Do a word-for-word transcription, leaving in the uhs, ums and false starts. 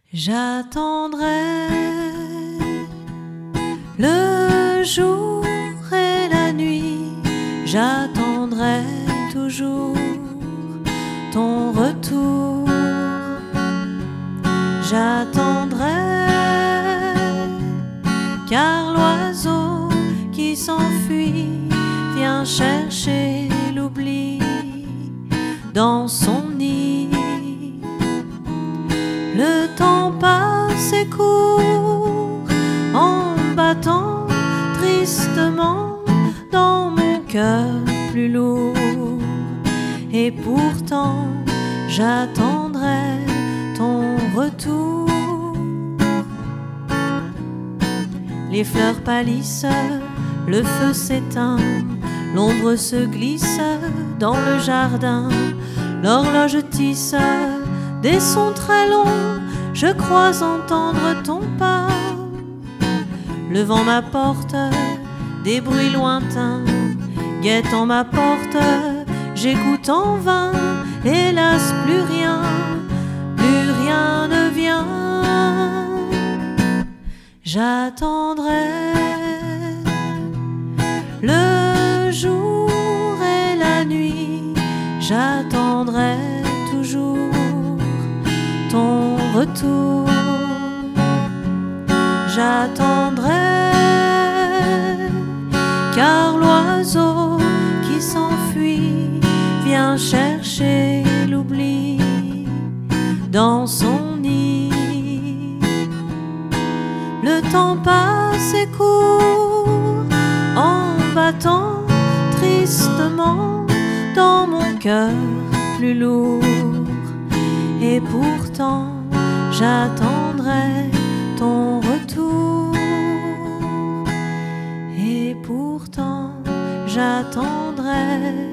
J'attendrai le jour et la nuit, j'attendrai toujours ton retour. J'attendrai, car l'oiseau qui s'enfuit vient chercher l'oubli dans son nid. Le temps passe et court en battant tristement dans mon cœur plus lourd. Et pourtant j'attendrai ton retour. Les fleurs pâlissent, le feu s'éteint, l'ombre se glisse dans le jardin. L'horloge tisse des sons très longs, je crois entendre ton pas. Le vent m'apporte des bruits lointains, guettant ma porte, j'écoute en vain. Hélas, plus rien, plus rien ne vient. J'attendrai le jour et la nuit, j'attendrai toujours ton retour. J'attendrai, car l'oiseau qui s'enfuit vient chercher l'oubli dans son nid. Le temps passe et court en battant tristement dans mon cœur plus lourd. Et pourtant j'attendrai ton retour. Et pourtant j'attendrai